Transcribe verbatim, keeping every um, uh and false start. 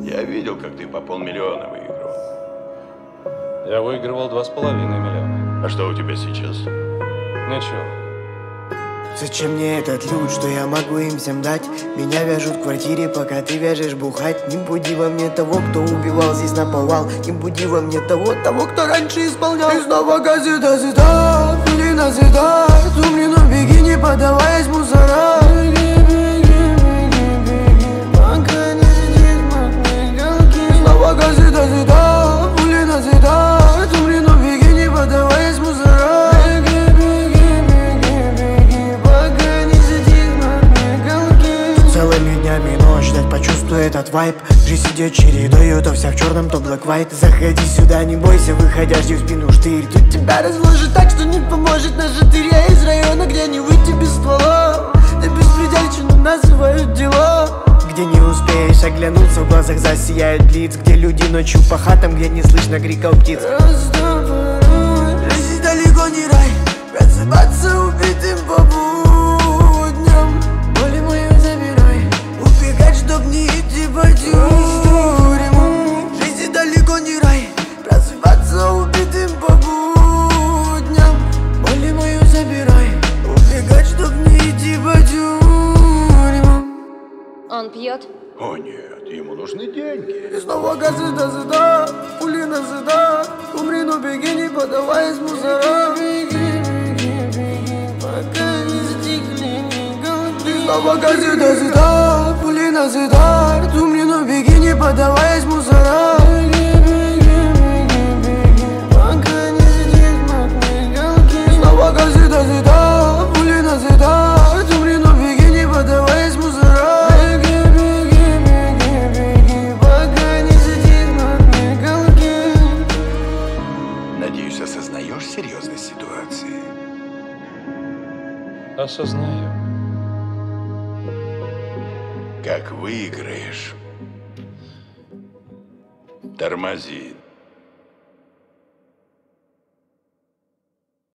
Я видел, как ты по полмиллиона выиграл. Я выигрывал два с половиной миллиона. А что у тебя сейчас? Ничего. Зачем мне этот люд, что я могу им всем дать? Меня вяжут в квартире, пока ты вяжешь бухать. Не буди во мне того, кто убивал здесь наповал. Не буди во мне того, того, кто раньше исполнял. И снова газета, зета, пули на зета. Тумлину беги, не подаваясь мусора. Беги, беги, беги, беги, пока не стихнут мигалки. Снова газета, зета, пули на зета. Тумлину беги, не подаваясь мусора. Беги, беги, беги, беги, пока не стихнут мигалки. Целыми днями ночь ждать, почувствуй этот вайб. Жизнь идет чередою, то вся в черном, то black white. Заходи сюда, не бойся, выходя, жди в спину штырь. Тут тебя разложит так, что не поможет наш штырь. Я из района, где не выйти без ствола. Ты беспредельщину называют дела. Где не успеешь оглянуться, в глазах засияют блиц. Где люди ночью по хатам, где не слышно криков птиц. Жизнь далеко не рай, просыпаться убитым по будням. Боли мою забирай, убегать, чтоб не идти по тюрьмам. Жизнь далеко не рай, просыпаться убитым по будням. Боли мою забирай, убегать, чтоб не идти по тюрьмам. Он пьет? О нет, ему нужны деньги. И снова газы до зада, пули на зада. Умри, но беги, не подаваясь мусора. Беги, беги, беги, пока не стихли мигалки. И снова газы до зада, пули на зада. Умри, но беги, не подаваясь мусора. Беги, беги, беги, беги, пока не стихнут мигалки. И снова газы до зада, пули на зада. Умри, но беги, не подаваясь мусора. Беги, беги, беги, беги, пока не стихнут мигалки. Надеюсь, осознаешь серьезность ситуации? Осознаю. Как выиграешь, тормози.